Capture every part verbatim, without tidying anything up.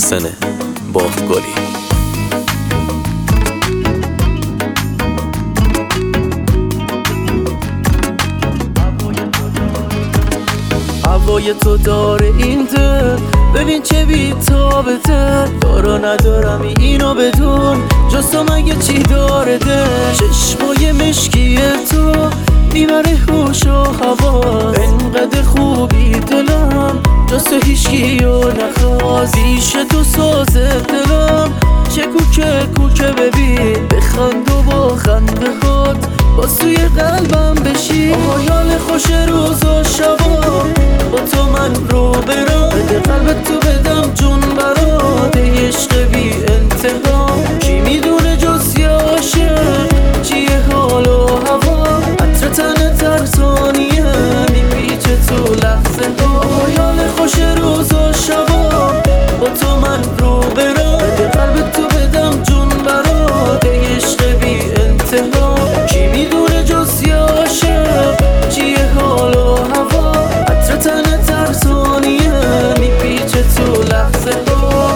محسن باغگلی. هوای تو داره این دل، ببین چه بی‌تابته. دارا ندارم اینو بدون، جز تو مگه چی داره دل؟ چشمای مشکی تو میبره هوش و حواس، انقدر خوبی دلم جز تو هیچکی رو نخواست. پیش تو سازه دلم چه کوکه کوکه، ببین بخند و با خنده هات با سوی قلبم بشی. آیال خوش روز و شبا با تو من رو برم، بده قلب تو بدم جون برات، عشق بی انتها. کی میدونه جز یه عاشق چیه حال و هوا؟ عطر تن ترسانیه میپیچه تو لحظه ها. آیال خوش روز و شبا با تو من رو برم، بده قلب تو بدم جون برات، عشق بی انتها. کی میدونه جز یه عاشق چیه حال و هوا؟ عطر تن ترسانیه میپیچه تو لحظه ها.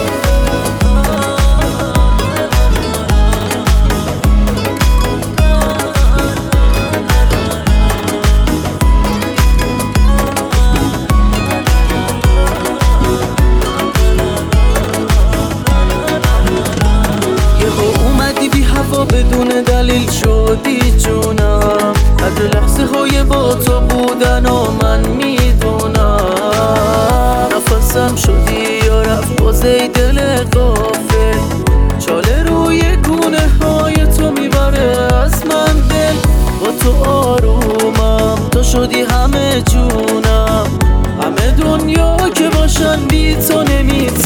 بدون دلیل شدی جونم، قدر لحظه های با تو بودن و من میدونم. نفسم شدی یا رفت بازه دل غافل، چاله روی گونه های تو میبره از من دل. با تو آرومم، تو شدی همه جونم، همه دنیا که باشن بی تو نمیتونم.